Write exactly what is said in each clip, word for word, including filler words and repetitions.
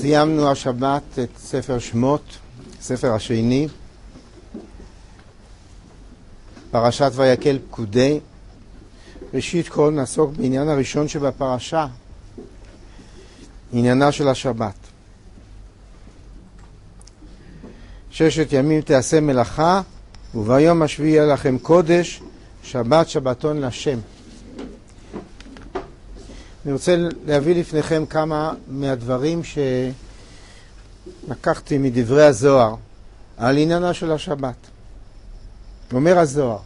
סיימנו השבת את ספר שמות, ספר השני, פרשת ויקל פקודי. ראשית כל נעסוק בעניין הראשון שבפרשה, עניינה של השבת. ששת ימים תעשה מלאכה, וביום השביעי יהיה לכם קודש, שבת שבתון לשם. אני רוצה להביא לפניכם כמה מהדברים שלקחתי מדברי הזוהר על עניינה של השבת. אומר הזוהר,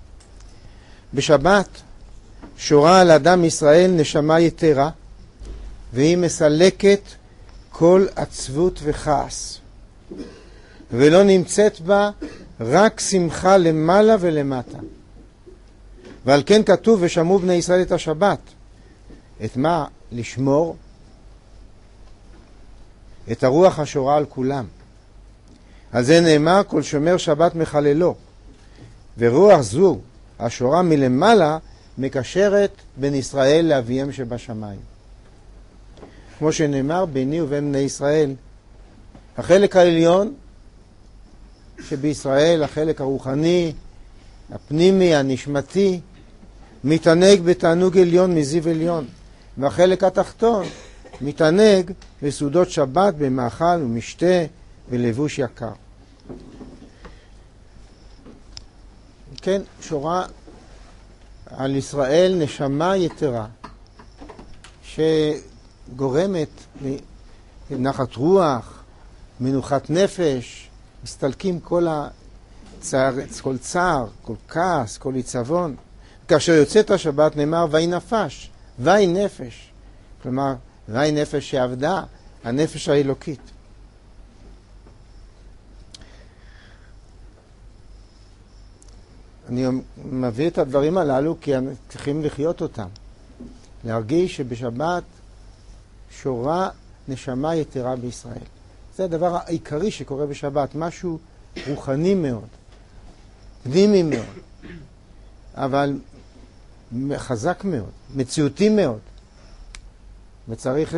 בשבת שורה על אדם ישראל נשמה יתרה, והיא מסלקת כל עצבות וכעס, ולא נמצאת בה רק שמחה למעלה ולמטה. ועל כן כתוב ושמעו בני ישראל את השבת. את מה? לשמור את הרוח השורה על כולם. על זה נאמר כל שומר שבת מחללו, ורוח זו השורה מלמעלה מקשרת בין ישראל לאביהם שבשמיים. כמו שנאמר ביני ובין בני ישראל, החלק העליון שבישראל, החלק הרוחני, הפנימי, הנשמתי, מתענג בתענוג עליון מזיו עליון, והחלק התחתון מתענג בסעודות שבת במאכל ומשתה ולבוש יקר. כן, שורה על ישראל נשמה יתרה שגורמת נחת רוח, מנוחת נפש, מסתלקים כל הצער, כל צער, כל כעס, כל עיצבון. כאשר יוצאת השבת נאמר ואי נפש, ואי נפש, כלומר ואי נפש שעבדה, הנפש האלוקית. אני מביא את הדברים הללו כי צריכים לחיות אותם, להרגיש שבשבת שורה נשמה יתרה בישראל. זה הדבר העיקרי שקורה בשבת, משהו רוחני מאוד, פנימי מאוד, אבל חזק מאוד, מציאותי מאוד, וצריך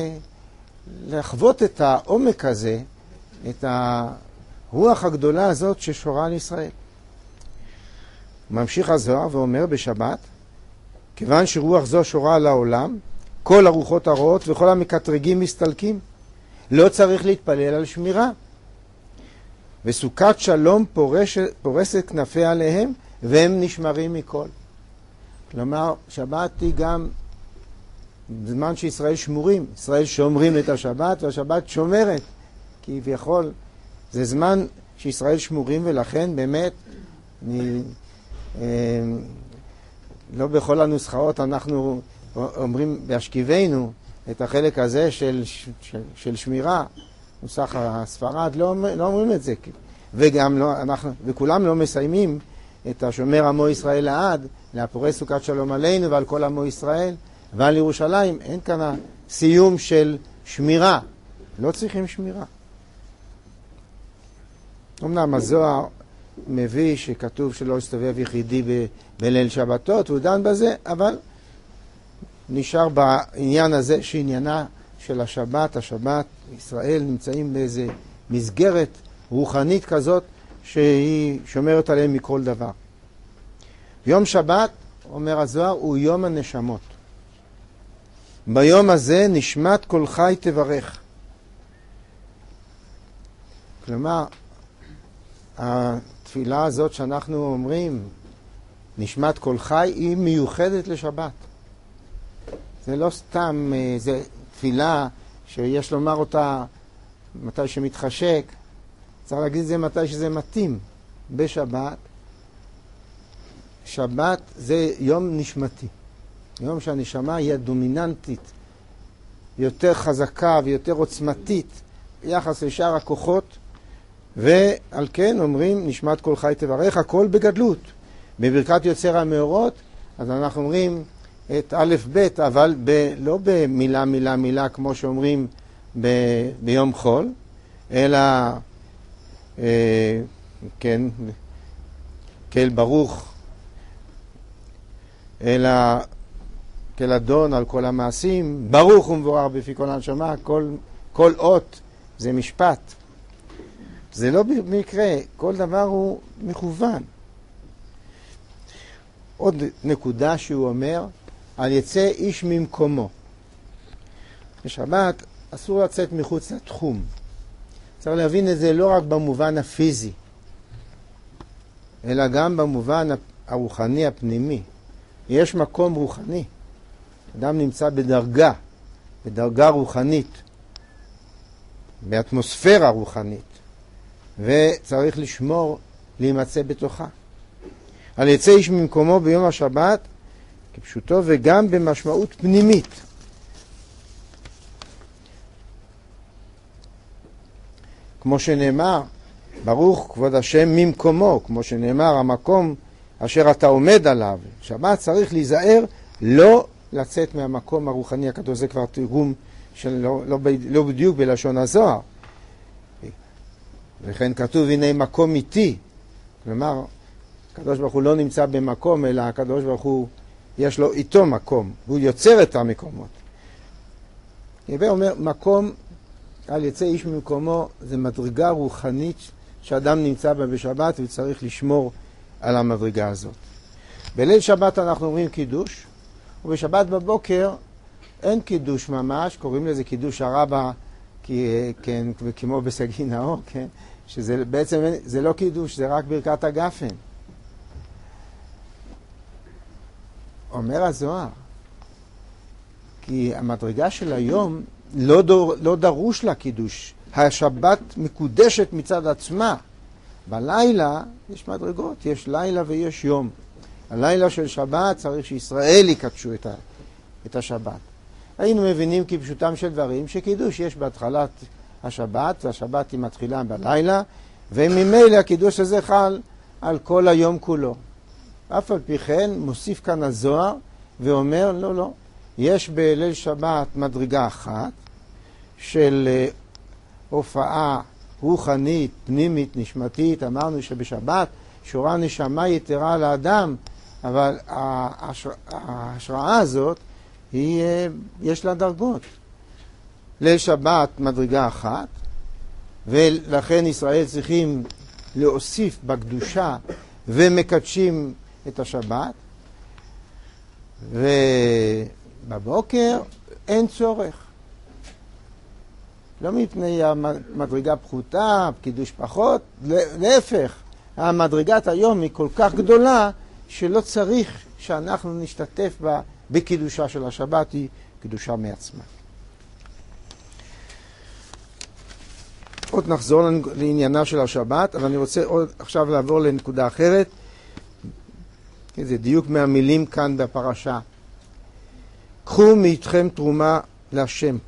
לחוות את העומק הזה, את הרוח הגדולה הזאת ששורה על ישראל. ממשיך הזוהר ואומר בשבת, כיוון שרוח זו שורה על העולם, כל הרוחות הרעות וכל המקטרגים מסתלקים, לא צריך להתפלל על שמירה. וסוכת שלום פורש, פורסת כנפי עליהם, והם נשמרים מכל. כלומר, שבת היא גם זמן שישראל שמורים. ישראל שומרים את השבת, והשבת שומרת. כי כביכול, זה זמן שישראל שמורים, ולכן באמת, אני, אה, לא בכל הנוסחאות אנחנו אומרים בהשכיבנו את החלק הזה של, של, של שמירה. נוסח הספרד לא, לא אומרים את זה. וגם לא, אנחנו, וכולם לא מסיימים את השומר עמו ישראל לעד, להפורש סוכת שלום עלינו ועל כל עמו ישראל ועל ירושלים. אין כאן סיום של שמירה. לא צריכים שמירה. אמנם הזוהר מביא שכתוב שלא יסתובב יחידי ב- בליל שבתות, הוא דן בזה, אבל נשאר בעניין הזה שעניינה של השבת, השבת, ישראל נמצאים באיזה מסגרת רוחנית כזאת שהיא שומרת עליהם מכל דבר. יום שבת, אומר הזוהר, הוא יום הנשמות. ביום הזה נשמת כל חי תברך. כלומר, התפילה הזאת שאנחנו אומרים, נשמת כל חי, היא מיוחדת לשבת. זה לא סתם, זה תפילה שיש לומר אותה מתי שמתחשק. צריך להגיד את זה מתי שזה מתאים. בשבת, שבת זה יום נשמתי. יום שהנשמה היא הדומיננטית, יותר חזקה ויותר עוצמתית ביחס לשאר הכוחות, ועל כן אומרים נשמת כל חי תברך, הכל בגדלות. בברכת יוצר המאורות, אז אנחנו אומרים את א' ב', אבל ב, לא במילה מילה מילה כמו שאומרים ב, ביום חול, אלא אה, כן, כל ברוך, אלא כל אדון על כל המעשים, ברוך ומבורך בפי כל הנשמה, כל, כל אות זה משפט. זה לא במקרה, כל דבר הוא מכוון. עוד נקודה שהוא אומר, על יצא איש ממקומו. בשבת אסור לצאת מחוץ לתחום. צריך להבין את זה לא רק במובן הפיזי, אלא גם במובן הרוחני הפנימי. יש מקום רוחני. אדם נמצא בדרגה, בדרגה רוחנית, באטמוספירה רוחנית, וצריך לשמור, להימצא בתוכה. על יצא איש ממקומו ביום השבת, כפשוטו, וגם במשמעות פנימית. כמו שנאמר, ברוך כבוד השם ממקומו, כמו שנאמר, המקום אשר אתה עומד עליו. שבת צריך להיזהר לא לצאת מהמקום הרוחני הקדוש. זה כבר תרגום של לא, לא, לא בדיוק בלשון הזוהר. וכן כתוב, הנה מקום איתי. כלומר, הקדוש ברוך הוא לא נמצא במקום, אלא הקדוש ברוך הוא, יש לו איתו מקום. הוא יוצר את המקומות. הווה אומר, מקום על יצא איש ממקומו, זה מדרגה רוחנית שאדם נמצא בה בשבת וצריך לשמור על המדרגה הזאת. בליל שבת אנחנו אומרים קידוש, ובשבת בבוקר אין קידוש ממש, קוראים לזה קידוש הרבה, כן, כמו בסגי נאור, כן, שזה בעצם זה לא קידוש, זה רק ברכת הגפן. אומר הזוהר, כי המדרגה של היום לא, דור, לא דרוש לה קידוש. השבת מקודשת מצד עצמה. בלילה יש מדרגות, יש לילה ויש יום. הלילה של שבת צריך שישראל יקדשו את, ה, את השבת. היינו מבינים כפשוטם של דברים שקידוש יש בהתחלת השבת, והשבת היא מתחילה בלילה, וממילא הקידוש הזה חל על כל היום כולו. אף על פי כן מוסיף כאן הזוהר ואומר, לא, לא, יש בליל שבת מדרגה אחת של הופעה רוחנית, פנימית, נשמתית. אמרנו שבשבת שורה נשמה יתרה לאדם, אבל ההשראה הזאת היא, יש לה דרגות. ליל שבת מדרגה אחת, ולכן ישראל צריכים להוסיף בקדושה ומקדשים את השבת, ובבוקר אין צורך. לא מפני המדרגה פחותה, קידוש פחות, להפך, המדרגת היום היא כל כך גדולה שלא צריך שאנחנו נשתתף בה בקידושה של השבת, היא קידושה מעצמה. עוד נחזור לעניינה של השבת, אבל אני רוצה עוד עכשיו לעבור לנקודה אחרת. זה דיוק מהמילים כאן בפרשה. קחו מאיתכם תרומה להשם.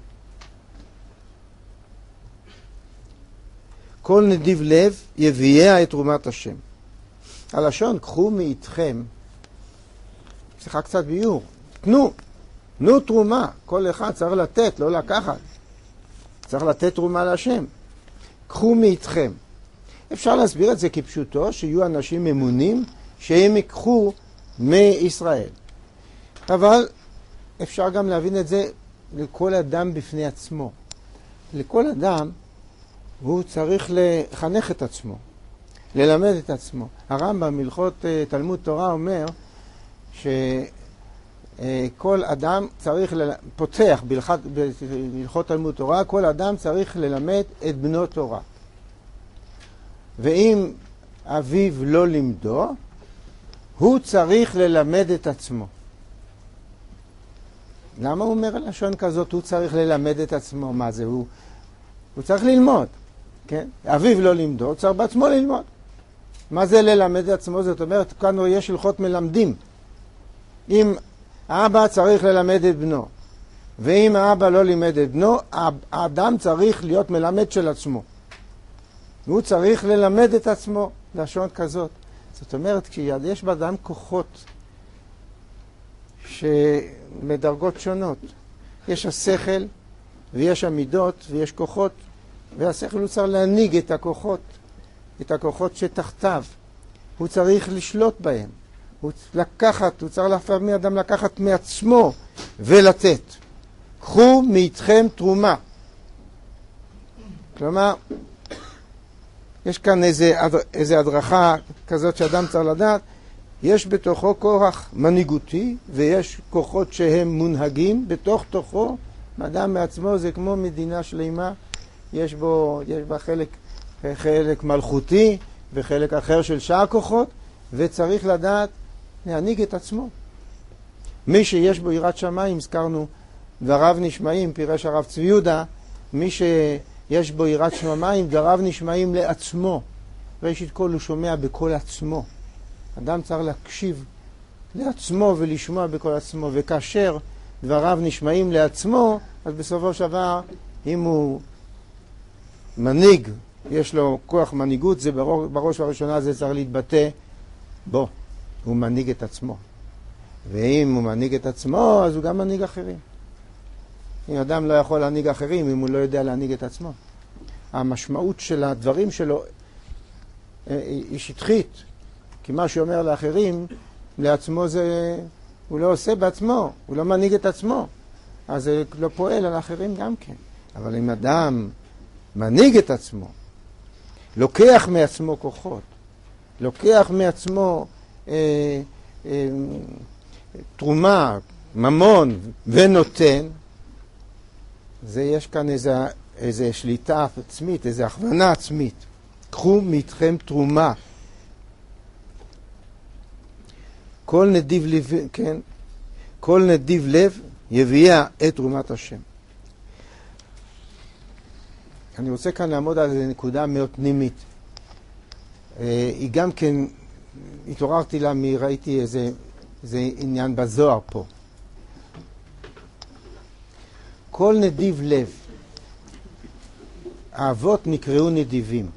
כל נדיב לב יביאה את תרומת השם. הלשון, קחו מאיתכם, צריכה קצת ביור. תנו, תנו תרומה. כל אחד צריך לתת, לא לקחת. צריך לתת תרומה להשם. קחו מאיתכם. אפשר להסביר את זה כפשוטו, שיהיו אנשים אמונים שהם יקחו מישראל. אבל אפשר גם להבין את זה לכל אדם בפני עצמו. לכל אדם הוא צריך לחנך את עצמו, ללמד את עצמו. הרמב"ם בהלכות תלמוד תורה אומר שכל אדם צריך, פותח בהלכות תלמוד תורה, כל אדם צריך ללמד את בנו תורה. ואם אביו לא לימדו, הוא צריך ללמד את עצמו. למה הוא אומר לשון כזאת, הוא צריך ללמד את עצמו? מה זה? הוא, הוא צריך ללמוד. כן? אביו לא לימדו, הוא צריך בעצמו ללמוד. מה זה ללמד את עצמו? זאת אומרת, כאן יש הלכות מלמדים. אם האבא צריך ללמד את בנו, ואם האבא לא לימד את בנו, האדם צריך להיות מלמד של עצמו. הוא צריך ללמד את עצמו, לשון כזאת. זאת אומרת, כשיש באדם כוחות שמדרגות שונות, יש השכל ויש המידות ויש כוחות, והשכל הוא צריך להנהיג את הכוחות, את הכוחות שתחתיו. הוא צריך לשלוט בהם. הוא לקחת, הוא צריך לפעמים אדם לקחת מעצמו ולתת. קחו מאיתכם תרומה. כלומר, יש כאן איזה, איזה הדרכה כזאת שאדם צריך לדעת, יש בתוכו כוח מנהיגותי, ויש כוחות שהם מונהגים בתוך תוכו. אדם מעצמו זה כמו מדינה שלמה, יש בו, יש בה חלק, חלק מלכותי וחלק אחר של שאר כוחות, וצריך לדעת להנהיג את עצמו. מי שיש בו יראת שמיים, הזכרנו דבריו נשמעים, פירש הרב צבי יהודה, מי שיש בו יראת שמיים, דבריו נשמעים לעצמו. ראשית כל הוא שומע בכל עצמו. אדם צריך להקשיב לעצמו ולשמוע בכל עצמו, וכאשר דבריו נשמעים לעצמו, אז בסופו של דבר, אם הוא מנהיג, יש לו כוח מנהיגות, זה בראש, בראש ובראשונה זה צריך להתבטא בו. הוא מנהיג את עצמו. ואם הוא מנהיג את עצמו, אז הוא גם מנהיג אחרים. אם אדם לא יכול להנהיג אחרים, אם הוא לא יודע להנהיג את עצמו. המשמעות של הדברים שלו היא שטחית. כי מה שאומר לאחרים, לעצמו זה, הוא לא עושה בעצמו, הוא לא מנהיג את עצמו. אז זה לא פועל על האחרים גם כן. אבל אם אדם מנהיג את עצמו, לוקח מעצמו כוחות, לוקח מעצמו אה, אה, תרומה, ממון ונותן, זה יש כאן איזה, איזה שליטה עצמית, איזה הכוונה עצמית. קחו מאיתכם תרומה. כל נדיב לב, כן, כל נדיב לב יביע את תרומת השם. אני רוצה כאן לעמוד על איזו נקודה מאוד פנימית. היא גם כן, התעוררתי לה מי ראיתי איזה, איזה עניין בזוהר פה. כל נדיב לב, האבות נקראו נדיבים.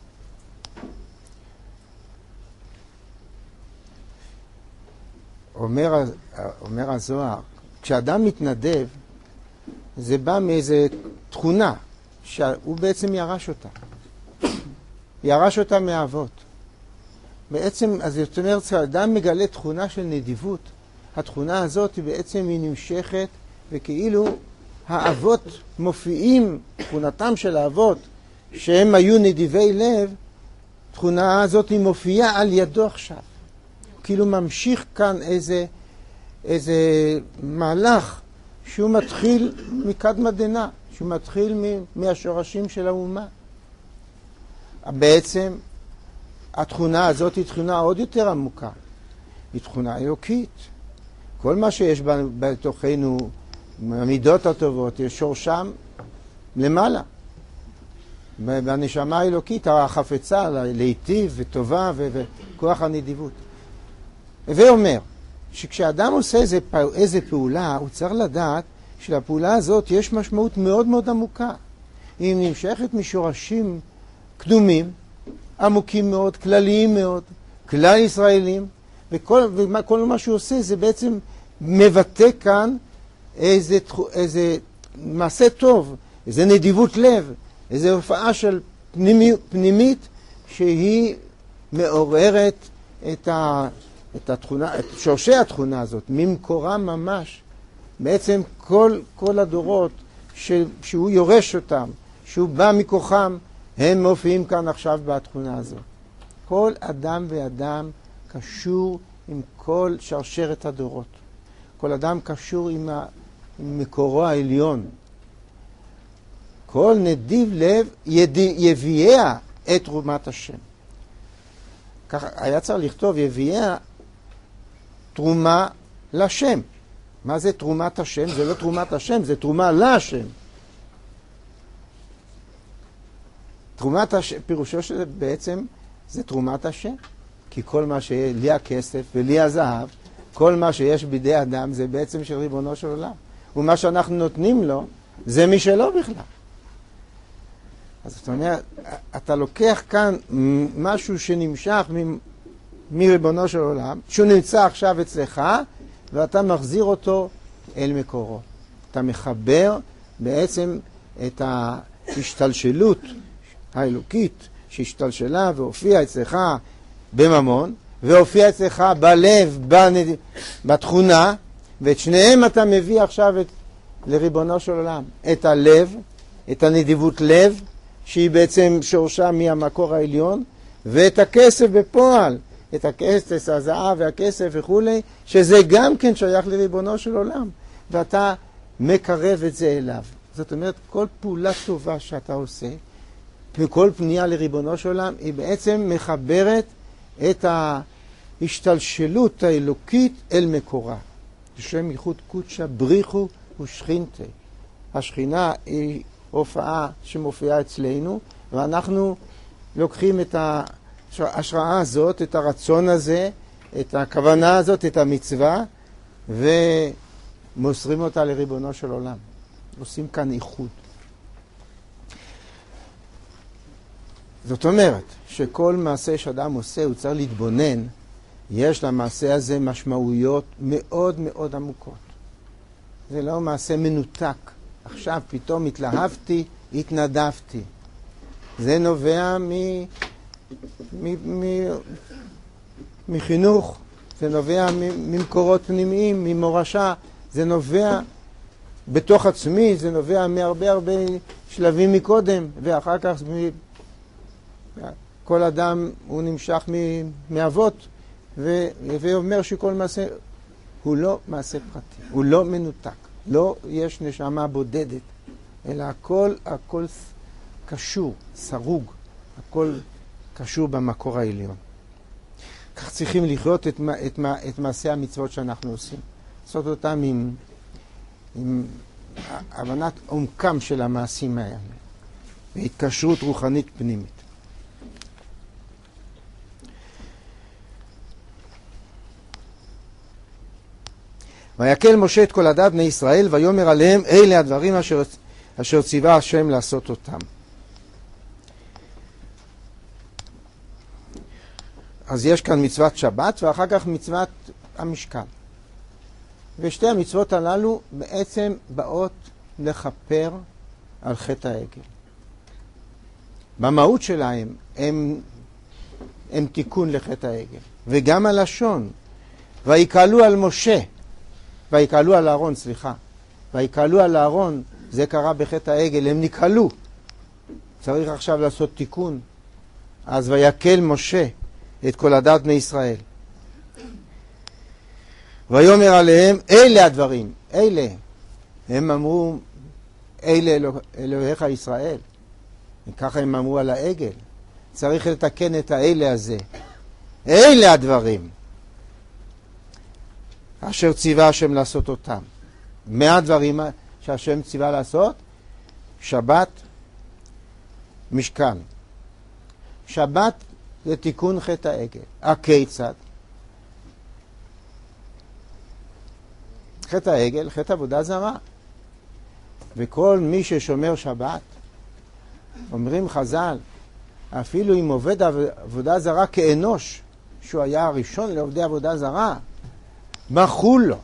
אומר, אומר הזוהר, כשאדם מתנדב, זה בא מאיזה תכונה, שהוא בעצם ירש אותה. ירש אותה מהאבות. בעצם, אז זאת אומרת, כשאדם מגלה תכונה של נדיבות, התכונה הזאת היא בעצם היא נמשכת, וכאילו האבות מופיעים, תכונתם של האבות, שהם היו נדיבי לב, תכונה הזאת היא מופיעה על ידו עכשיו. כאילו ממשיך כאן איזה, איזה מהלך שהוא מתחיל מקדמה דנא, שהוא מתחיל מהשורשים של האומה. בעצם התכונה הזאת היא תכונה עוד יותר עמוקה. היא תכונה אלוקית. כל מה שיש בתוכנו, המידות הטובות, יש שורשם למעלה. בנשמה האלוקית, החפצה להיטיב וטובה וכוח הנדיבות. ואומר שכשאדם עושה איזה, איזה פעולה, הוא צריך לדעת שלפעולה הזאת יש משמעות מאוד מאוד עמוקה. היא נמשכת משורשים קדומים, עמוקים מאוד, כלליים מאוד, כלל ישראלים, וכל, וכל מה שהוא עושה זה בעצם מבטא כאן איזה, איזה מעשה טוב, איזה נדיבות לב, איזה הופעה של פנימי, פנימית שהיא מעוררת את ה... את התכונה, את שורשי התכונה הזאת, ממקורה ממש. בעצם כל, כל הדורות ש, שהוא יורש אותם, שהוא בא מכוחם, הם מופיעים כאן עכשיו בתכונה הזאת. כל אדם ואדם קשור עם כל שרשרת הדורות. כל אדם קשור עם, ה, עם מקורו העליון. כל נדיב לב יד, יביע את תרומת השם. ככה היה צריך לכתוב יביע תרומה לשם. מה זה תרומת השם? זה לא תרומת השם, זה תרומה להשם. תרומת השם, פירושו שזה בעצם, זה תרומת השם. כי כל מה שלי הכסף ולי הזהב, כל מה שיש בידי אדם זה בעצם של ריבונו של עולם. ומה שאנחנו נותנים לו, זה משלו בכלל. אז זאת אומרת, אתה לוקח כאן משהו שנמשך מ... מריבונו של עולם, שהוא נמצא עכשיו אצלך, ואתה מחזיר אותו אל מקורו. אתה מחבר בעצם את ההשתלשלות האלוקית שהשתלשלה והופיעה אצלך בממון, והופיעה אצלך בלב, בנד... בתכונה, ואת שניהם אתה מביא עכשיו את... לריבונו של עולם. את הלב, את הנדיבות לב, שהיא בעצם שורשה מהמקור העליון, ואת הכסף בפועל, את הכסף, הזהב והכסף וכולי, שזה גם כן שייך לריבונו של עולם, ואתה מקרב את זה אליו. זאת אומרת, כל פעולה טובה שאתה עושה, וכל פנייה לריבונו של עולם, היא בעצם מחברת את ההשתלשלות האלוקית אל מקורה. שם ייחוד קודשא בריחו ושכינתה. השכינה היא הופעה שמופיעה אצלנו, ואנחנו לוקחים את ההשראה הזאת, את הרצון הזה, את הכוונה הזאת, את המצווה, ומוסרים אותה לריבונו של עולם. עושים כאן איחוד. זאת אומרת שכל מעשה שאדם עושה הוא צריך להתבונן, יש למעשה הזה משמעויות מאוד מאוד עמוקות. זה לא מעשה מנותק. עכשיו פתאום התלהבתי, התנדבתי. זה נובע מ... מ... מ... מחינוך, זה נובע ממקורות פנימיים, ממורשה, זה נובע בתוך עצמי, זה נובע מהרבה הרבה שלבים מקודם, ואחר כך כל אדם הוא נמשך מאבות, ואומר שכל מעשה הוא לא מעשה פרטי, הוא לא מנותק, לא יש נשמה בודדת, אלא הכל, הכל קשור, סרוג, הכל קשור במקור העליון. כך צריכים לחיות את, את, את מעשה המצוות שאנחנו עושים. לעשות אותם עם, עם הבנת עומקם של המעשים האלה, והתקשרות רוחנית פנימית. ויקל משה את כל עדת בני ישראל, ויאמר עליהם, אלה הדברים אשר, אשר ציווה השם לעשות אותם. אז יש כאן מצוות שבת, ואחר כך מצוות המשכן. ושתי המצוות הללו בעצם באות לכפר על חטא העגל. במהות שלהם הם, הם תיקון לחטא העגל. וגם הלשון, ויקהלו על משה, ויקהלו על אהרון, סליחה. ויקהלו על אהרון, זה קרה בחטא העגל, הם נקהלו. צריך עכשיו לעשות תיקון. אז ויקל משה את כל עדת בני ישראל. ויאמר עליהם, אלה הדברים, אלה. הם אמרו, אלה אלוה, אלוהיך ישראל. וככה הם אמרו על העגל. צריך לתקן את האלה הזה. אלה הדברים. אשר ציווה השם לעשות אותם. מה הדברים שהשם ציווה לעשות? שבת, משכן. שבת זה תיקון חטא העגל. הכיצד? חטא העגל, חטא עבודה זרה. וכל מי ששומר שבת, אומרים חז"ל, אפילו אם עובד עבודה זרה כאנוש, שהוא היה הראשון לעובדי עבודה זרה, מחול לו.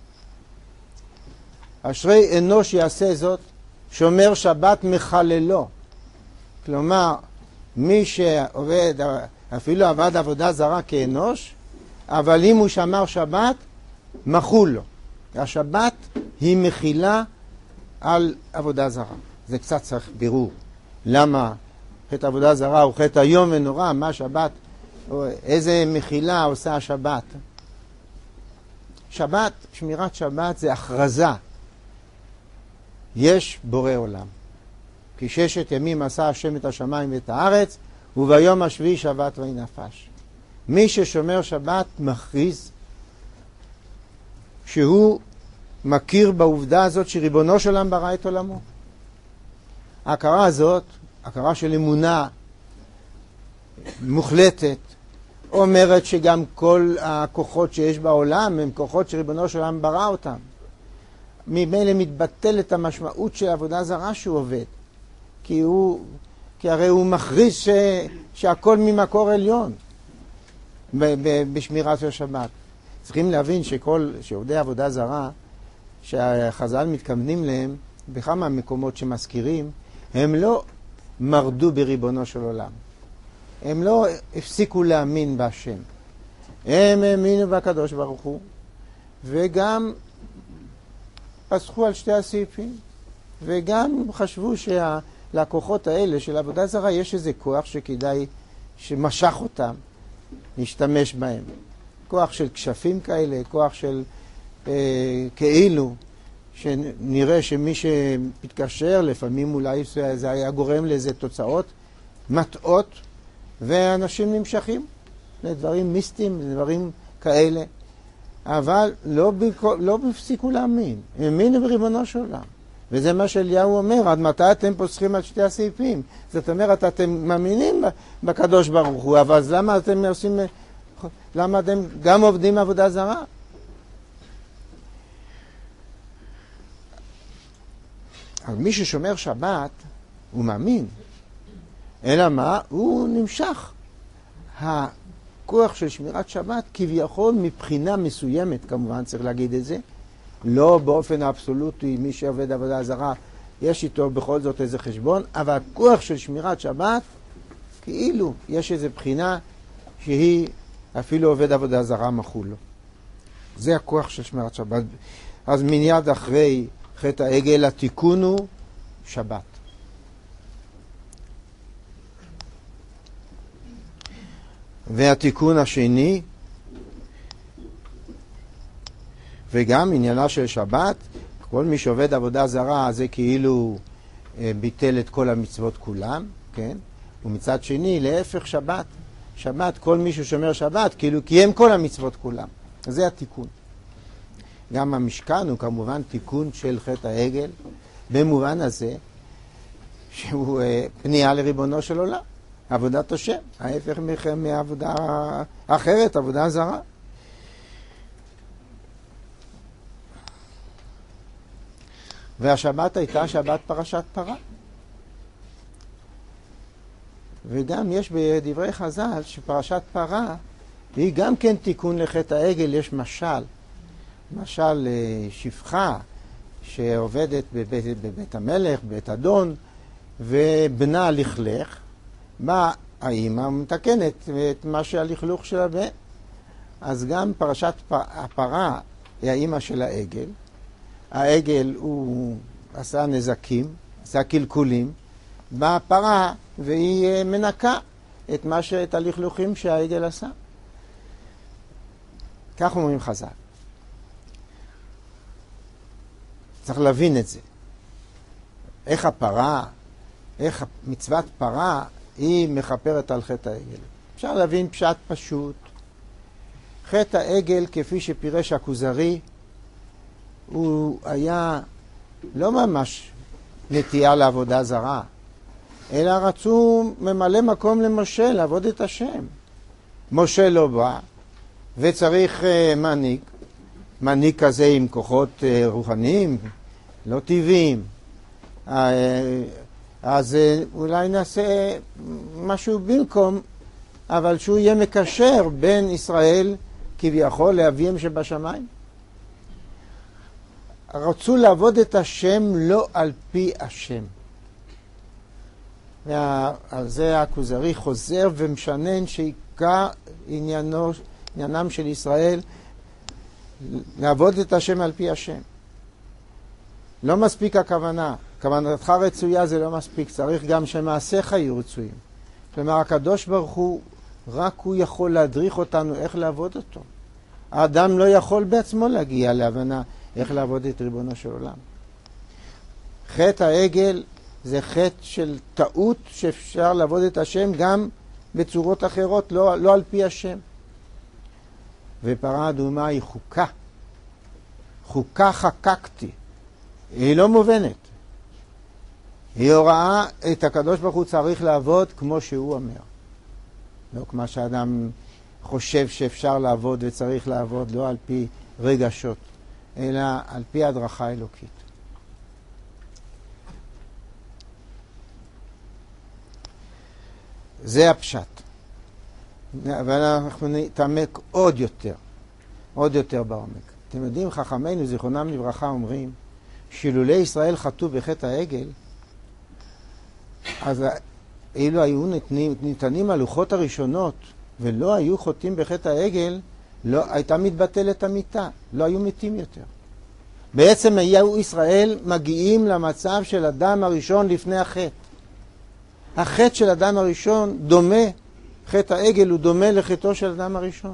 אשרי אנוש יעשה זאת, שומר שבת מחללו. כלומר, מי שעובד, אפילו עבד עבודה זרה כאנוש, אבל אם הוא שמר שבת, מחול לו. השבת היא מחילה על עבודה זרה. זה קצת צריך בירור. למה חטא עבודה זרה הוא חטא איום ונורא? מה שבת? איזה מחילה עושה השבת? שבת, שמירת שבת זה הכרזה. יש בורא עולם. כי ששת ימים עשה השם את השמיים ואת הארץ, וביום השביעי שבת ויהי נפש. מי ששומר שבת מכריז שהוא מכיר בעובדה הזאת שריבונו של עולם ברא את עולמו. ההכרה הזאת, הכרה של אמונה מוחלטת, אומרת שגם כל הכוחות שיש בעולם הם כוחות שריבונו של עולם ברא אותם. ממילא מתבטל את המשמעות של עבודה זרה שהוא עובד. כי, הוא, כי הרי הוא מכריז ש, שהכל ממקור עליון ב, ב, בשמירת השבת. צריכים להבין שכל שעובדי עבודה זרה, שהחז"ל מתכוונים להם, בכמה מקומות שמזכירים, הם לא מרדו בריבונו של עולם. הם לא הפסיקו להאמין בהשם. הם האמינו בקדוש ברוך הוא, וגם פסחו על שתי הסעיפים, וגם חשבו לכוחות האלה של עבודה זרה יש איזה כוח שכדאי, שמשך אותם, להשתמש בהם. כוח של כשפים כאלה, כוח של אה, כאילו, שנראה שמי שמתקשר, לפעמים אולי זה היה גורם לאיזה תוצאות מטעות, ואנשים נמשכים לדברים מיסטיים, לדברים כאלה. אבל לא, בכל, לא בפסיקו להאמין, הם האמינו בריבונו של עולם. וזה מה שאליהו אומר, עד מתי אתם פוסחים על שתי הסעיפים? זאת אומרת, אתם מאמינים בקדוש ברוך הוא, אבל אז למה אתם עושים, למה אתם גם עובדים עבודה זרה? אבל מי ששומר שבת, הוא מאמין. אלא מה? הוא נמשך. הכוח של שמירת שבת כביכול מבחינה מסוימת, כמובן צריך להגיד את זה, לא באופן האבסולוטי, מי שעובד עבודה זרה, יש איתו בכל זאת איזה חשבון, אבל הכוח של שמירת שבת, כאילו יש איזו בחינה שהיא אפילו עובד עבודה זרה מחול לו. זה הכוח של שמירת שבת. אז מיד אחרי חטא העגל התיקון הוא שבת. והתיקון השני, וגם עניינה של שבת, כל מי שעובד עבודה זרה זה כאילו ביטל את כל המצוות כולם, כן? ומצד שני, להפך שבת. שבת, כל מי ששומר שבת, כאילו קיים כל המצוות כולם. זה התיקון. גם המשכן הוא כמובן תיקון של חטא העגל, במובן הזה שהוא פנייה לריבונו של עולם. עבודת השם, ההפך מעבודה אחרת, עבודה זרה. והשבת הייתה שבת פרשת פרה. וגם יש בדברי חז"ל שפרשת פרה היא גם כן תיקון לחטא העגל. יש משל, משל שפחה שעובדת בבית, בבית המלך, בבית אדון, ובנה לכלך, מה האמא מתקנת את מה שהלכלוך של הבן. אז גם פרשת הפרה היא האמא של העגל. העגל הוא עשה נזקים, עשה קלקולים, באה הפרה והיא מנקה את מה שאת הלכלוכים שהעגל עשה. כך אומרים חז"ל. צריך להבין את זה. איך הפרה, איך מצוות פרה היא מכפרת על חטא העגל. אפשר להבין פשט פשוט. חטא העגל, כפי שפירש הכוזרי, הוא היה לא ממש נטייה לעבודה זרה, אלא רצו ממלא מקום למשה לעבוד את השם. משה לא בא, וצריך uh, מנהיג, מנהיג כזה עם כוחות uh, רוחניים, לא טבעיים. Uh, אז uh, אולי נעשה משהו במקום, אבל שהוא יהיה מקשר בין ישראל כביכול לאביהם שבשמיים. רצו לעבוד את השם לא על פי השם. ועל זה הכוזרי חוזר ומשנן שעיקר עניינו, עניינם של ישראל לעבוד את השם על פי השם. לא מספיק הכוונה. כוונתך רצויה זה לא מספיק. צריך גם שמעשיך יהיו רצויים. כלומר, הקדוש ברוך הוא, רק הוא יכול להדריך אותנו איך לעבוד אותו. האדם לא יכול בעצמו להגיע להבנה איך לעבוד את ריבונו של עולם. חטא העגל זה חטא של טעות שאפשר לעבוד את השם גם בצורות אחרות, לא, לא על פי השם. ופרה אדומה היא חוקה. חוקה חקקתי. היא לא מובנת. היא הוראה את הקדוש ברוך הוא צריך לעבוד כמו שהוא אומר. לא כמו שאדם חושב שאפשר לעבוד וצריך לעבוד, לא על פי רגשות, אלא על פי הדרכה אלוקית. זה הפשט. אבל אנחנו נתעמק עוד יותר, עוד יותר בעומק. אתם יודעים, חכמינו זיכרונם לברכה אומרים, שאילולא ישראל חטאו בחטא העגל, אז אילו היו ניתנים, ניתנים הלוחות הראשונות, ולא היו חוטאים בחטא העגל, לא הייתה מתבטלת המיטה, לא היו מתים יותר. בעצם היו ישראל מגיעים למצב של אדם הראשון לפני החטא. החטא של אדם הראשון דומה, חטא העגל הוא דומה לחטאו של אדם הראשון.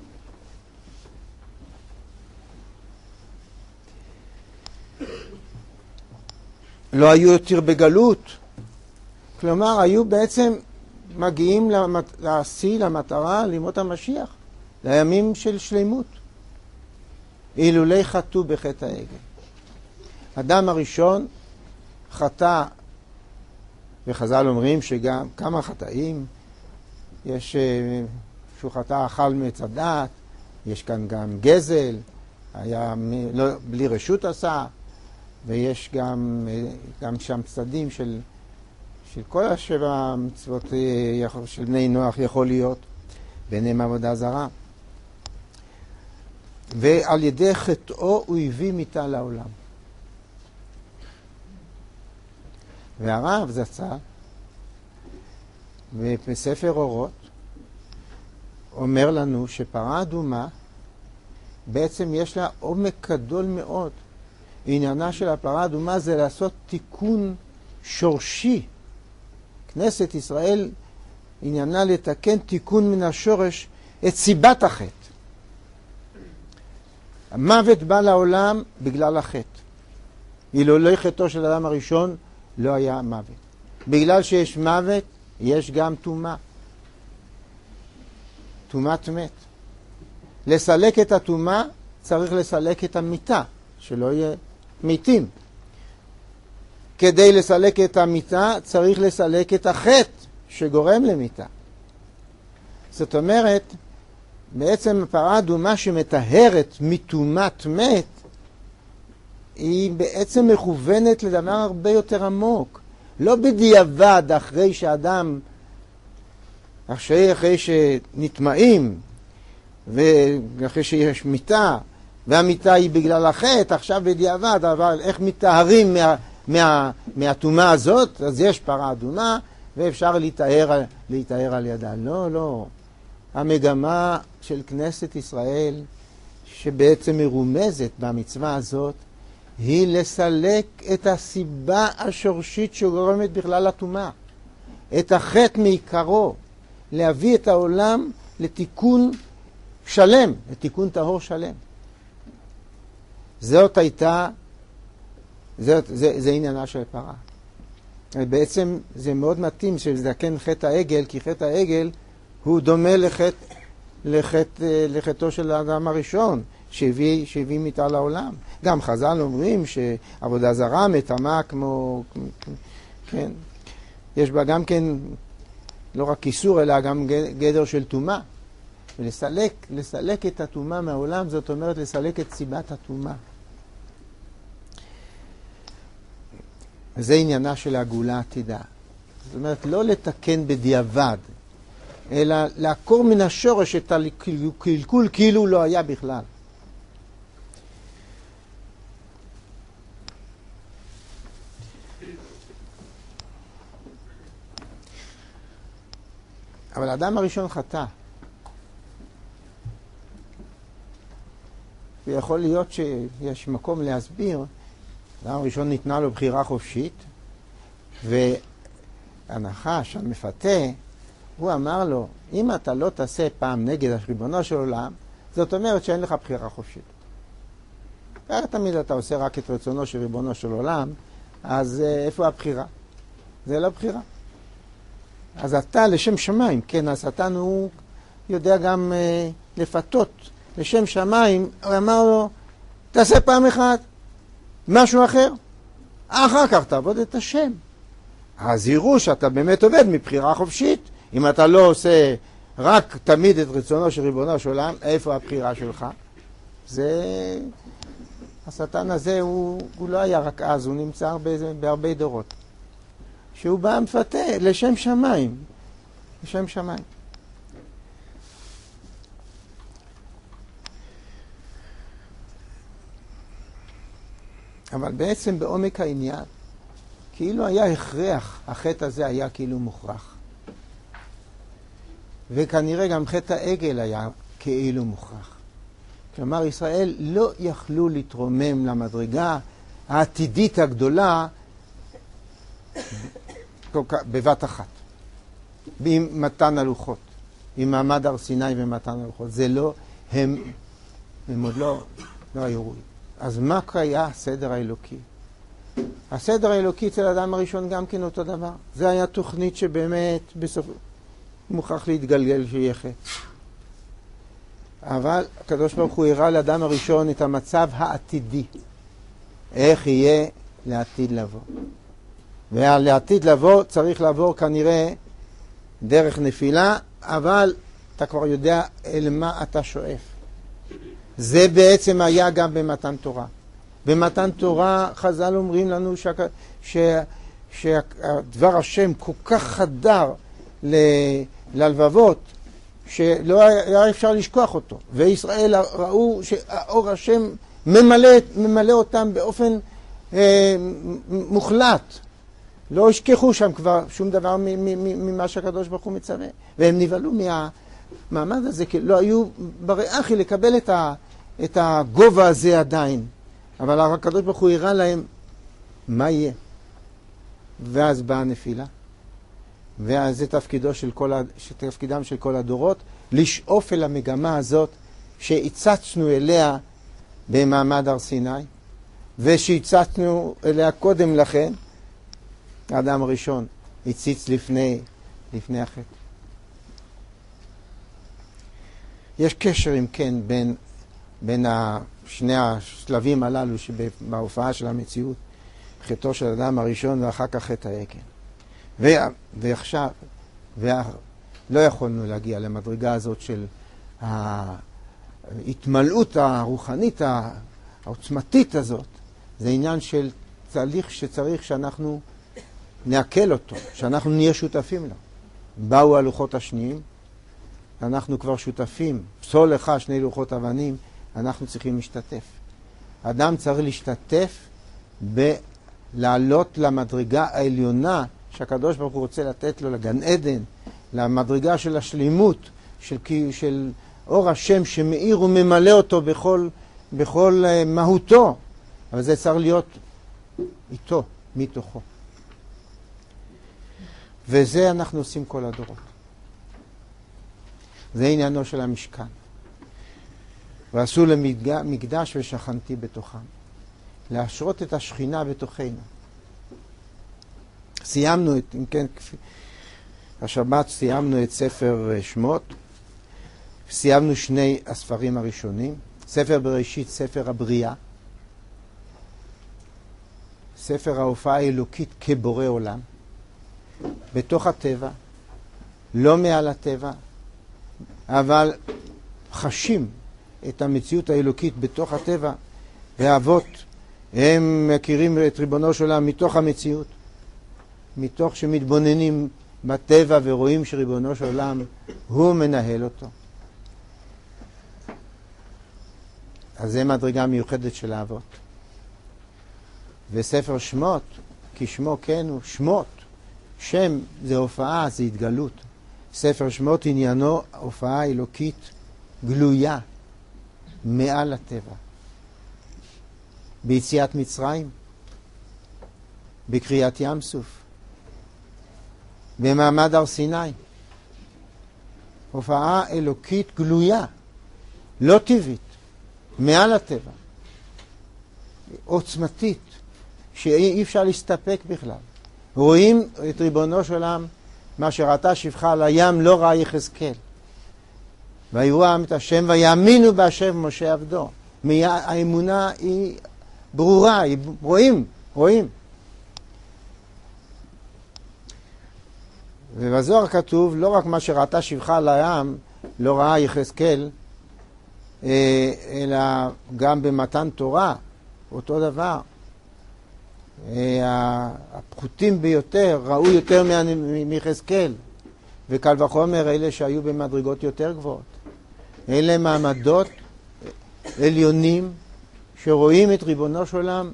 לא היו יותר בגלות, כלומר היו בעצם מגיעים לשיא, למטרה, לימות המשיח, לימים של שלימות. אילולי חטאו בחטא העגל. אדם הראשון חטא, וחז"ל אומרים שגם כמה חטאים, יש שהוא חטא אכל מעץ הדעת, יש כאן גם גזל, היה לא, בלי רשות עשה, ויש גם, גם שם צדדים של, של כל השבע המצוות של בני נוח יכול להיות, ביניהם עבודה זרה. ועל ידי חטאו הוא הביא מיתה לעולם. והרב זצ"ל בספר אורות אומר לנו שפרה אדומה בעצם יש לה עומק גדול מאוד. עניינה של הפרה האדומה זה לעשות תיקון שורשי. כנסת ישראל עניינה לתקן תיקון מן השורש את סיבת החטא. המוות בא לעולם בגלל החטא. אילולא חטאו של האדם הראשון לא היה מוות. בגלל שיש מוות יש גם טומאה. טומאת מת. לסלק את הטומאה צריך לסלק את המיתה, שלא יהיה מתים. כדי לסלק את המיתה צריך לסלק את החטא שגורם למיתה. זאת אומרת, בעצם הפרה אדומה שמטהרת מטומאת מת, היא בעצם מכוונת לדבר הרבה יותר עמוק. לא בדיעבד אחרי שאדם, אחרי, אחרי שנטמעים, ואחרי שיש מיתה, והמיתה היא בגלל החטא, עכשיו בדיעבד, אבל איך מטהרים מה, מה, מהטומאה הזאת, אז יש פרה אדומה, ואפשר להתאר, להתאר על ידה. לא, לא. המגמה של כנסת ישראל, שבעצם מרומזת במצווה הזאת, היא לסלק את הסיבה השורשית שגורמת בכלל לטומאה. את החטא מעיקרו. להביא את העולם לתיקון שלם, לתיקון טהור שלם. זאת הייתה, זאת, זה, זה עניינה של פרה. בעצם זה מאוד מתאים שלזקן חטא העגל, כי חטא העגל הוא דומה לחטא, לחטא, לחטאו של האדם הראשון, שהביא, שהביא מיתה לעולם. גם חז"ל אומרים שעבודה זרה מטמאה כמו, כן, יש בה גם כן, לא רק איסור, אלא גם גדר של טומאה. ולסלק, לסלק את הטומאה מהעולם, זאת אומרת לסלק את סיבת הטומאה. וזה עניינה של הגאולה העתידה. זאת אומרת, לא לתקן בדיעבד, אלא לעקור מן השורש את הקלקול כאילו לא היה בכלל. אבל האדם הראשון חטא. ויכול להיות שיש מקום להסביר, האדם הראשון ניתנה לו בחירה חופשית, והנחש המפתה, הוא אמר לו, אם אתה לא תעשה פעם נגד ריבונו של עולם, זאת אומרת שאין לך בחירה חופשית. ואתה תמיד אתה עושה רק את רצונו של ריבונו של עולם, אז איפה הבחירה? זה לא בחירה. אז אתה לשם שמיים, כן, השטן הוא יודע גם אה, לפתות לשם שמיים, הוא אמר לו, תעשה פעם אחת, משהו אחר, אחר כך תעבוד את השם. אז יראו שאתה באמת עובד מבחירה חופשית. אם אתה לא עושה רק תמיד את רצונו של ריבונו של עולם, איפה הבחירה שלך? זה... השטן הזה הוא, הוא לא היה רק אז, הוא נמצא הרבה, בהרבה דורות. שהוא בא מפתה לשם שמיים. לשם שמיים. אבל בעצם בעומק העניין, כאילו היה הכרח, החטא הזה היה כאילו מוכרח. וכנראה גם חטא העגל היה כאילו מוכרח. כלומר, ישראל לא יכלו להתרומם למדרגה העתידית הגדולה בבת אחת, עם מתן הלוחות, עם מעמד הר סיני ומתן הלוחות. זה לא, הם, הם עוד לא, לא היו רואים. אז מה היה הסדר האלוקי? הסדר האלוקי אצל האדם הראשון גם כן אותו דבר. זה היה תוכנית שבאמת בסוף מוכרח להתגלגל שיהיה חטא. אבל הקדוש ברוך הוא הראה לאדם הראשון את המצב העתידי. איך יהיה לעתיד לבוא. ולעתיד לבוא צריך לעבור כנראה דרך נפילה, אבל אתה כבר יודע אל מה אתה שואף. זה בעצם היה גם במתן תורה. במתן תורה חז"ל אומרים לנו ש... ש... שדבר השם כל כך חדר ל... ללבבות, שלא היה אפשר לשכוח אותו. וישראל ראו שהאור השם ממלא, ממלא אותם באופן אה, מוחלט. לא השכחו שם כבר שום דבר ממה שהקדוש ברוך הוא מצווה. והם נבהלו מהמעמד הזה, כי לא היו בריאחי לקבל את, ה, את הגובה הזה עדיין. אבל הקדוש ברוך הוא הראה להם מה יהיה. ואז באה הנפילה. ואז זה תפקידו של כל, תפקידם של כל הדורות, לשאוף אל המגמה הזאת שהצצנו אליה במעמד הר סיני, ושהצצנו אליה קודם לכן, האדם הראשון הציץ לפני, לפני החטא. יש קשר אם כן בין, בין שני השלבים הללו שבהופעה של המציאות, חטאו של האדם הראשון ואחר כך חטא העגל. ו... ועכשיו, ולא יכולנו להגיע למדרגה הזאת של ההתמלאות הרוחנית העוצמתית הזאת. זה עניין של תהליך שצריך שאנחנו נעכל אותו, שאנחנו נהיה שותפים לו. באו הלוחות השניים, אנחנו כבר שותפים, פסול לך שני לוחות אבנים, אנחנו צריכים להשתתף. אדם צריך להשתתף בלעלות למדרגה העליונה שהקדוש ברוך הוא רוצה לתת לו, לגן עדן, למדרגה של השלימות, של, של אור השם שמאיר וממלא אותו בכל, בכל uh, מהותו. אבל זה צריך להיות איתו, מתוכו. וזה אנחנו עושים כל הדורות. זה עניינו של המשכן. ועשו למקדש ושכנתי בתוכם. להשרות את השכינה בתוכנו. סיימנו את, אם כן, השבת סיימנו את ספר שמות, סיימנו שני הספרים הראשונים, ספר בראשית, ספר הבריאה, ספר ההופעה האלוקית כבורא עולם, בתוך הטבע, לא מעל הטבע, אבל חשים את המציאות האלוקית בתוך הטבע, והאבות הם מכירים את ריבונו של עולם מתוך המציאות, מתוך שמתבוננים בטבע ורואים שריבונו של עולם הוא מנהל אותו. אז זה מדרגה מיוחדת של האבות. וספר שמות, כי שמו כן הוא שמות, שם זה הופעה, זה התגלות. ספר שמות עניינו הופעה אלוקית גלויה מעל הטבע. ביציאת מצרים, בקריאת ים סוף, במעמד הר סיני. הופעה אלוקית גלויה, לא טבעית, מעל הטבע. עוצמתית, שאי אפשר להסתפק בכלל. רואים את ריבונו של עולם, מה שראתה שפחה על הים לא ראה יחזקאל. ויראו העם את השם ויאמינו בהשם משה עבדו. האמונה היא ברורה, היא, רואים, רואים. ובזוהר כתוב, לא רק מה שראתה שפחה על הים, לא ראה יחזקאל, אלא גם במתן תורה, אותו דבר. הפחותים ביותר ראו יותר מיחזקאל, וקל וחומר אלה שהיו במדרגות יותר גבוהות. אלה מעמדות עליונים שרואים את ריבונו של עולם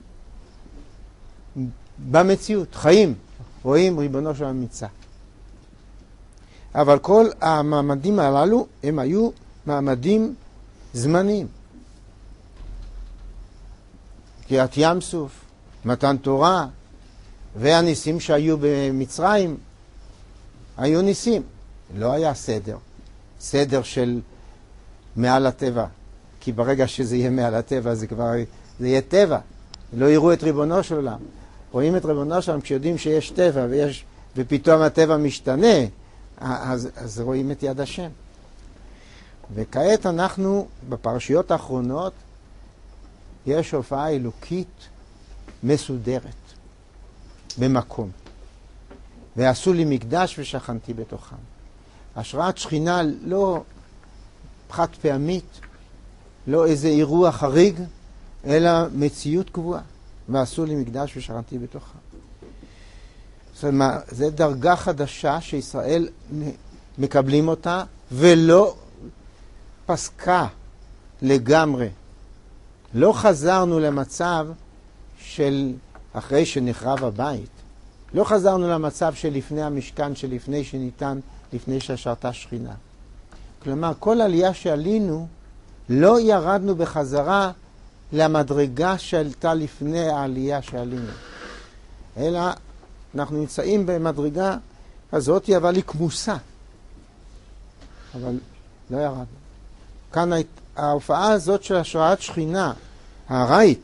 במציאות, חיים, רואים ריבונו של עולם נמצא. אבל כל המעמדים הללו הם היו מעמדים זמניים. קריאת ים סוף, מתן תורה, והניסים שהיו במצרים היו ניסים. לא היה סדר. סדר של מעל הטבע. כי ברגע שזה יהיה מעל הטבע זה כבר זה יהיה טבע. לא יראו את ריבונו של עולם. רואים את ריבונו של עולם כשיודעים שיש טבע ויש, ופתאום הטבע משתנה, אז, אז רואים את יד השם. וכעת אנחנו בפרשיות האחרונות יש הופעה אלוקית מסודרת במקום. ועשו לי מקדש ושכנתי בתוכם. השראת שכינה לא חד פעמית, לא איזה אירוע חריג, אלא מציאות קבועה. ועשו לי מקדש ושכנתי בתוכם. זאת אומרת, זו דרגה חדשה שישראל מקבלים אותה, ולא פסקה לגמרי. לא חזרנו למצב של אחרי שנחרב הבית. לא חזרנו למצב של לפני המשכן, של לפני שניתן, לפני שהשרתה שכינה. כלומר, כל עלייה שעלינו, לא ירדנו בחזרה למדרגה שעלתה לפני העלייה שעלינו. אלא אנחנו נמצאים במדרגה הזאת, אבל היא כמוסה. אבל לא ירדנו. כאן ההופעה הזאת של השראת שכינה, הארעית,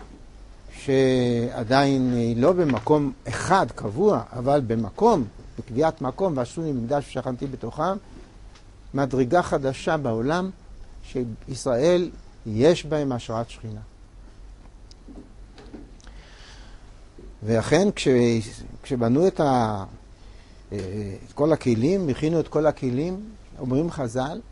שעדיין היא לא במקום אחד קבוע, אבל במקום, בקביעת מקום, ועשו לי מקדש ושכנתי בתוכם, מדרגה חדשה בעולם, שישראל יש בהם השראת שכינה. ואכן, כש, כשבנו את, ה, את כל הכלים, הכינו את כל הכלים, אומרים חז"ל,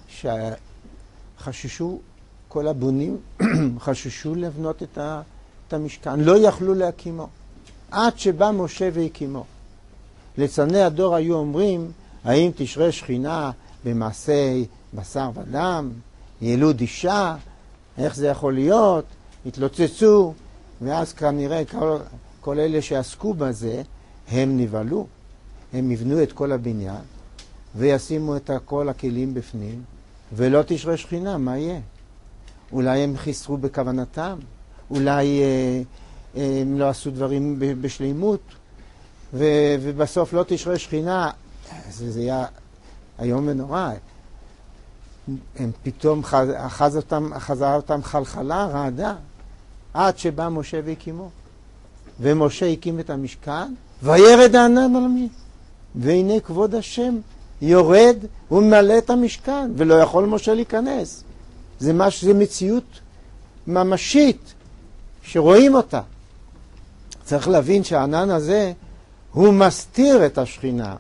שחששו, כל הבונים חששו לבנות את, ה, את המשכן, לא יכלו להקימו, עד שבא משה והקימו. ליצני הדור היו אומרים, האם תשרה שכינה במעשי בשר ודם, ילוד אישה, איך זה יכול להיות, התלוצצו, ואז כנראה כל, כל אלה שעסקו בזה, הם נבהלו, הם יבנו את כל הבניין, וישימו את כל הכלים בפנים, ולא תשרה שכינה, מה יהיה? אולי הם חיסרו בכוונתם, אולי אה, הם לא עשו דברים בשלימות, ו, ובסוף לא תשרה שכינה, זה, זה היה היום ונורא. הם פתאום חז אותם, חזרה אותם חלחלה, רעדה, עד שבא משה והקימו. ומשה הקים את המשכן, וירד הענן על מי. והנה כבוד השם יורד וממלא את המשכן, ולא יכול משה להיכנס. זה, מש, זה מציאות ממשית שרואים אותה. צריך להבין שהענן הזה הוא מסתיר את השכינה.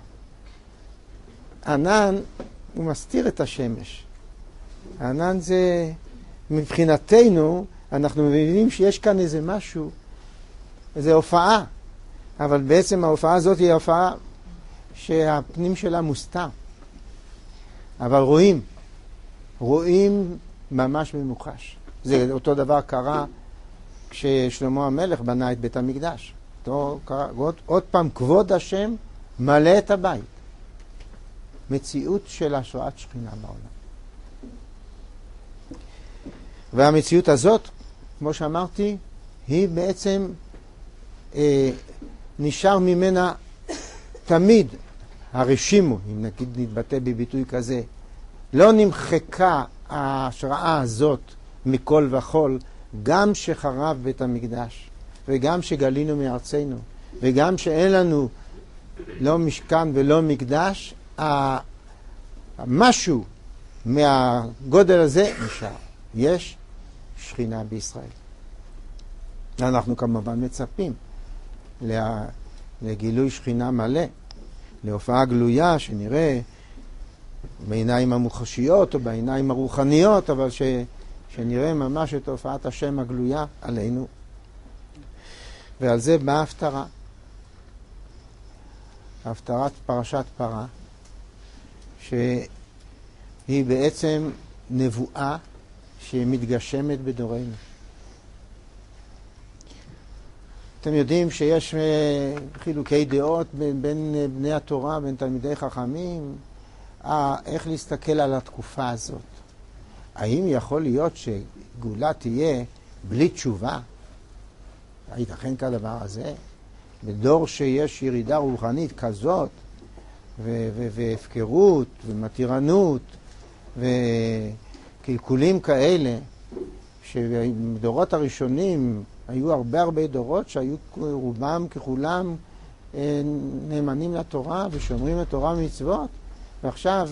ענן הוא מסתיר את השמש. הענן זה, מבחינתנו, אנחנו מבינים שיש כאן איזה משהו, איזו הופעה, אבל בעצם ההופעה הזאת היא הופעה שהפנים שלה מוסתר. אבל רואים, רואים ממש ממוחש. זה אותו דבר קרה כששלמה המלך בנה את בית המקדש. אותו קרה, עוד, עוד פעם, כבוד השם מלא את הבית. מציאות של השראת שכינה בעולם. והמציאות הזאת, כמו שאמרתי, היא בעצם אה, נשאר ממנה תמיד הרשימו, אם נגיד נתבטא בביטוי כזה, לא נמחקה ההשראה הזאת מכל וכל, גם שחרב בית המקדש, וגם שגלינו מארצנו, וגם שאין לנו לא משכן ולא מקדש, משהו מהגודל הזה נשאר. יש שכינה בישראל. אנחנו כמובן מצפים לגילוי שכינה מלא, להופעה גלויה שנראה בעיניים המוחשיות או בעיניים הרוחניות, אבל ש, שנראה ממש את הופעת השם הגלויה עלינו. ועל זה באה ההפטרה. ההפטרת פרשת פרה, שהיא בעצם נבואה שמתגשמת בדורנו. אתם יודעים שיש חילוקי דעות בין, בין בני התורה, בין תלמידי חכמים, אה, איך להסתכל על התקופה הזאת. האם יכול להיות שגאולה תהיה בלי תשובה? ייתכן כדבר הזה? בדור שיש ירידה רוחנית כזאת, ו- ו- והפקרות, ומתירנות, וקלקולים כאלה, שבדורות הראשונים היו הרבה הרבה דורות שהיו רובם ככולם נאמנים לתורה ושומרים לתורה ומצוות, ועכשיו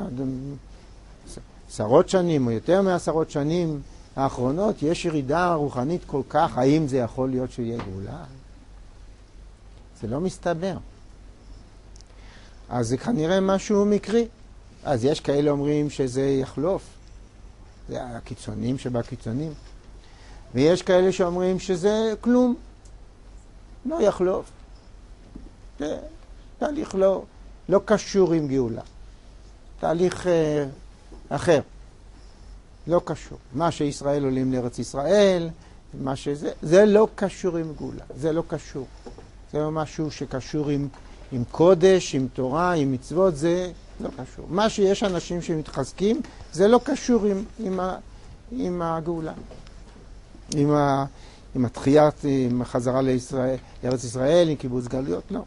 עשרות שנים או יותר מעשרות שנים האחרונות יש ירידה רוחנית כל כך, האם זה יכול להיות שיהיה גאולה? זה לא מסתבר. אז זה כנראה משהו מקרי. אז יש כאלה אומרים שזה יחלוף, זה הקיצונים שבקיצונים, ויש כאלה שאומרים שזה כלום, לא יחלוף. זה תהליך לא, לא קשור עם גאולה. תהליך אה, אחר. לא קשור. מה שישראל עולים לארץ ישראל, מה שזה, זה לא קשור עם גאולה. זה לא קשור. זה לא משהו שקשור עם, עם קודש, עם תורה, עם מצוות, זה לא קשור. מה שיש אנשים שמתחזקים, זה לא קשור עם, עם, ה, עם הגאולה. עם, ה, עם התחיית, עם החזרה לישראל, לארץ ישראל, עם קיבוץ גלויות, לא.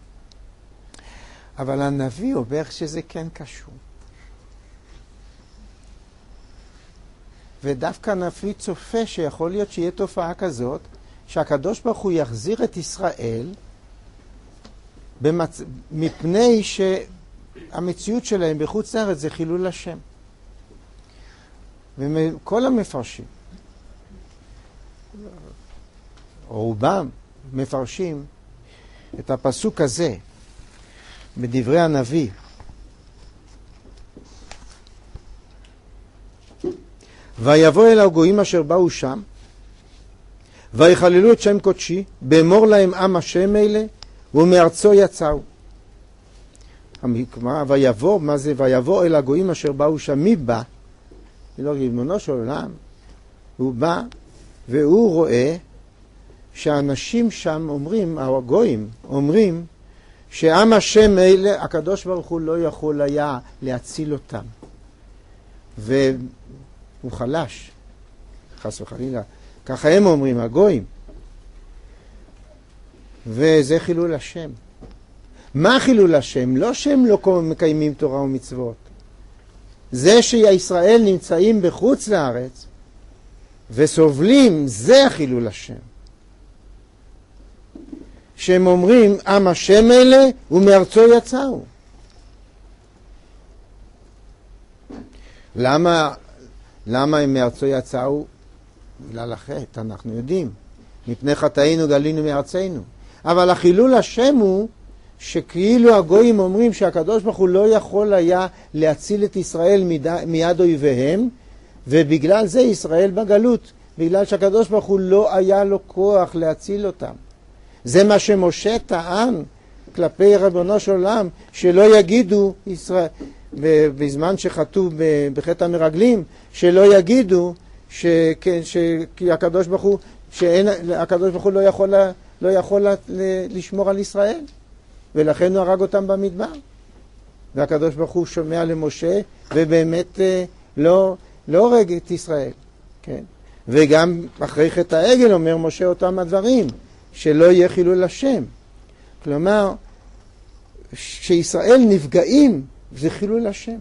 אבל הנביא אומר שזה כן קשור. ודווקא הנביא צופה שיכול להיות שיהיה תופעה כזאת, שהקדוש ברוך הוא יחזיר את ישראל, במצ... מפני שהמציאות שלהם בחוץ לארץ זה חילול השם. וכל המפרשים, רובם מפרשים את הפסוק הזה בדברי הנביא, ויבוא אל הגויים אשר באו שם, ויחללו את שם קודשי, באמור להם עם השם אלה, ומארצו יצאו. ויבוא, מה זה? ויבוא אל הגויים אשר באו שם, מי בא? לא ריבונו של עולם. הוא בא, והוא רואה שהאנשים שם אומרים, הגויים אומרים, שעם השם אלה, הקדוש ברוך הוא לא יכול היה להציל אותם. והוא חלש, חס וחלילה. ככה הם אומרים, הגויים. וזה חילול השם. מה חילול השם? לא שהם לא מקיימים תורה ומצוות. זה שישראל נמצאים בחוץ לארץ וסובלים, זה חילול השם. שהם אומרים, עם השם אלה ומארצו יצאו. למה, למה הם מארצו יצאו? בגלל החטא, אנחנו יודעים. מפני חטאינו גלינו מארצנו. אבל החילול השם הוא שכאילו הגויים אומרים שהקדוש ברוך הוא לא יכול היה להציל את ישראל מיד אויביהם, ובגלל זה ישראל בגלות, בגלל שהקדוש ברוך הוא לא היה לו כוח להציל אותם. זה מה שמשה טען כלפי ריבונו של עולם, שלא יגידו ישראל, בזמן שחטאו בחטא המרגלים, שלא יגידו שהקדוש ברוך הוא, שהקדוש ברוך הוא לא יכול, לא יכול לשמור על ישראל, ולכן הוא הרג אותם במדבר. והקדוש ברוך הוא שומע למשה, ובאמת לא, לא הורג את ישראל. כן. וגם אחרי חטא העגל אומר משה אותם הדברים, שלא יהיה חילול השם. כלומר, שישראל נפגעים, זה חילול השם.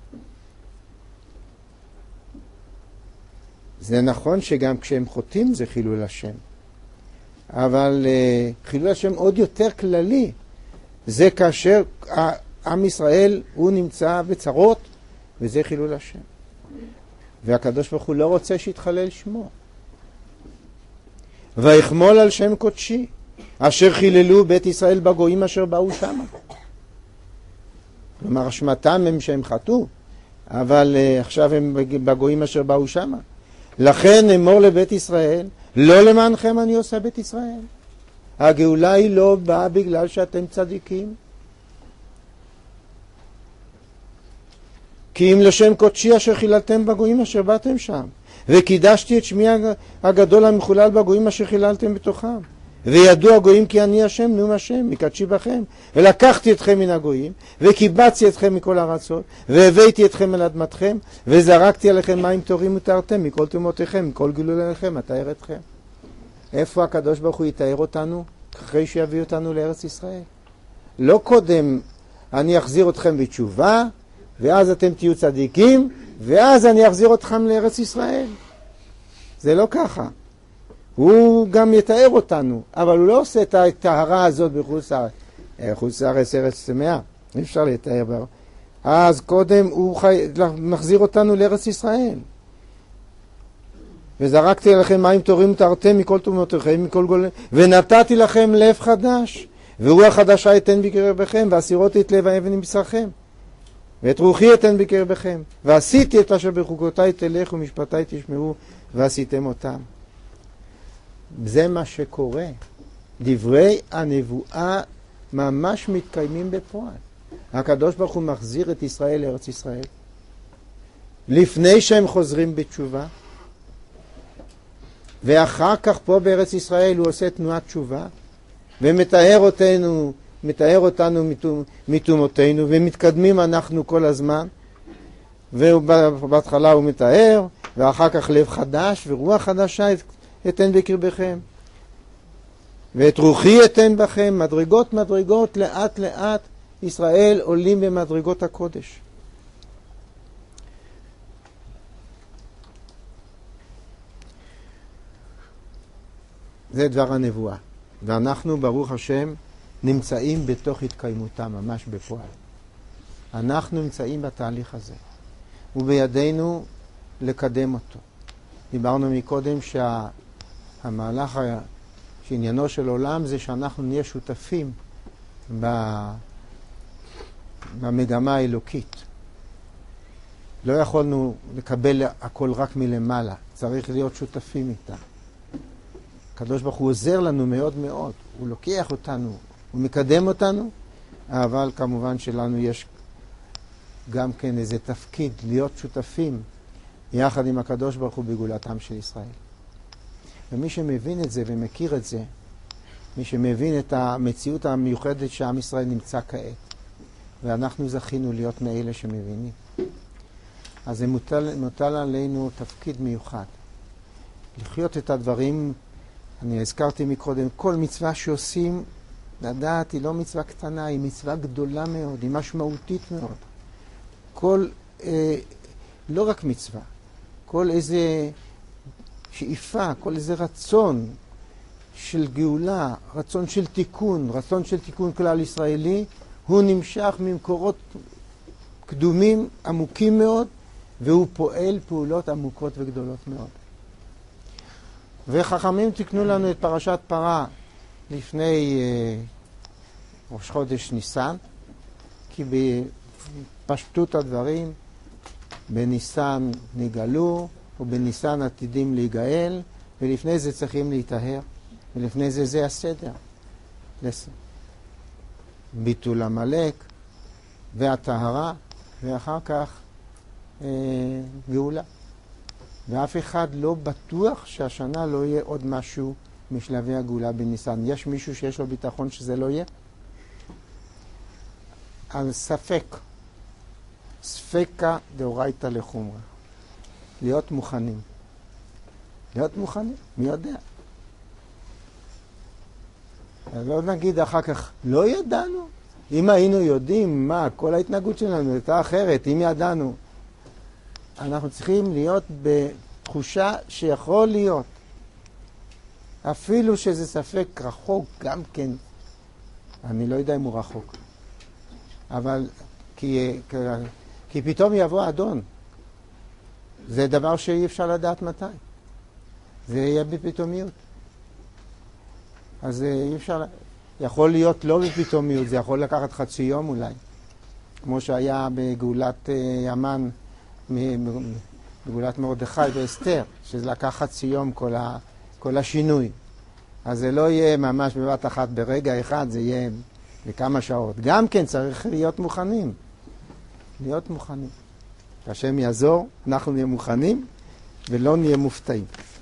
זה נכון שגם כשהם חוטאים זה חילול השם. אבל uh, חילול השם עוד יותר כללי. זה כאשר עם ישראל הוא נמצא בצרות, וזה חילול השם. והקדוש ברוך הוא לא רוצה שיתחלל שמו. ויחמול על שם קודשי, אשר חיללו בית ישראל בגויים אשר באו שם. כלומר, אשמתם הם שהם חטאו, אבל uh, עכשיו הם בגויים אשר באו שם. לכן אמור לבית ישראל, לא למענכם אני עושה בית ישראל. הגאולה היא לא באה בגלל שאתם צדיקים. כי אם לשם קודשי אשר חיללתם בגויים אשר באתם שם, וקידשתי את שמי הגדול המחולל בגויים אשר חיללתם בתוכם, וידעו הגויים כי אני השם, נאום השם, מקדשי בכם, ולקחתי אתכם מן הגויים, וקיבצתי אתכם מכל ארצות, והבאתי אתכם אל אדמתכם, וזרקתי עליכם מים טהורים ותרתם מכל תומותיכם, מכל גילוליכם, אטהר אתכם. איפה הקדוש ברוך הוא יתאר אותנו? אחרי שיביא אותנו לארץ ישראל. לא קודם אני אחזיר אתכם בתשובה, ואז אתם תהיו צדיקים, ואז אני אחזיר אתכם לארץ ישראל. זה לא ככה. הוא גם יתאר אותנו, אבל הוא לא עושה את הטהרה הזאת בחוץ לארץ. חוץ לארץ ארץ טמאה, אי אפשר לתאר בה. אז קודם הוא חי... מחזיר אותנו לארץ ישראל. וזרקתי לכם מים טהורים וטהרתם מכל טומאותיכם, מכל גולם, ונתתי לכם לב חדש, ורוח חדשה אתן בקרבכם, והסירות את לב האבן מבשרכם, ואת רוחי אתן בקרבכם, ועשיתי את אשר בחוקותיי תלכו ומשפטיי תשמעו, ועשיתם אותם. זה מה שקורה. דברי הנבואה ממש מתקיימים בפועל. הקדוש ברוך הוא מחזיר את ישראל לארץ ישראל, לפני שהם חוזרים בתשובה, ואחר כך פה בארץ ישראל הוא עושה תנועת תשובה, ומתאר אותנו, מתאר אותנו מתומותינו, ומתקדמים אנחנו כל הזמן, ובהתחלה הוא מתאר, ואחר כך לב חדש ורוח חדשה אתן בקרבכם, ואת רוחי אתן בכם. מדרגות מדרגות, לאט לאט ישראל עולים במדרגות הקודש. זה דבר הנבואה, ואנחנו ברוך השם נמצאים בתוך התקיימותה ממש בפועל. אנחנו נמצאים בתהליך הזה, ובידינו לקדם אותו. דיברנו מקודם שהמהלך שעניינו של עולם זה שאנחנו נהיה שותפים במגמה האלוקית. לא יכולנו לקבל הכל רק מלמעלה, צריך להיות שותפים איתה. הקדוש ברוך הוא עוזר לנו מאוד מאוד, הוא לוקח אותנו, הוא מקדם אותנו, אבל כמובן שלנו יש גם כן איזה תפקיד להיות שותפים יחד עם הקדוש ברוך הוא בגאולתם של ישראל. ומי שמבין את זה ומכיר את זה, מי שמבין את המציאות המיוחדת שעם ישראל נמצא כעת, ואנחנו זכינו להיות מאלה שמבינים, אז זה מוטל, מוטל עלינו תפקיד מיוחד. לחיות את הדברים, אני הזכרתי מקודם, כל מצווה שעושים, לדעת, היא לא מצווה קטנה, היא מצווה גדולה מאוד, היא משמעותית מאוד. כל, אה, לא רק מצווה, כל איזה שאיפה, כל איזה רצון של גאולה, רצון של תיקון, רצון של תיקון כלל ישראלי, הוא נמשך ממקורות קדומים עמוקים מאוד, והוא פועל פעולות עמוקות וגדולות מאוד. וחכמים תקנו לנו את פרשת פרה לפני אה, ראש חודש ניסן, כי בפשטות הדברים, בניסן נגאלו, ובניסן עתידים להיגאל, ולפני זה צריכים להיטהר, ולפני זה זה הסדר. ביטול עמלק, והטהרה, ואחר כך אה, גאולה. ואף אחד לא בטוח שהשנה לא יהיה עוד משהו משלבי הגאולה בניסן. יש מישהו שיש לו ביטחון שזה לא יהיה? על ספק. ספקה דאורייתא לחומרא. להיות מוכנים. להיות מוכנים, מי יודע? לא נגיד אחר כך, לא ידענו. אם היינו יודעים מה, כל ההתנהגות שלנו הייתה אחרת, אם ידענו. אנחנו צריכים להיות בתחושה שיכול להיות. אפילו שזה ספק רחוק, גם כן. אני לא יודע אם הוא רחוק. אבל כי, כי, כי פתאום יבוא אדון. זה דבר שאי אפשר לדעת מתי. זה יהיה בפתאומיות. אז אי אפשר, יכול להיות לא בפתאומיות, זה יכול לקחת חצי יום אולי. כמו שהיה בגאולת ימן, בגאולת מרדכי ואסתר, שזה לקח חצי יום כל, ה, כל השינוי. אז זה לא יהיה ממש בבת אחת ברגע אחד, זה יהיה בכמה שעות. גם כן צריך להיות מוכנים. להיות מוכנים. השם יעזור, אנחנו נהיה מוכנים ולא נהיה מופתעים.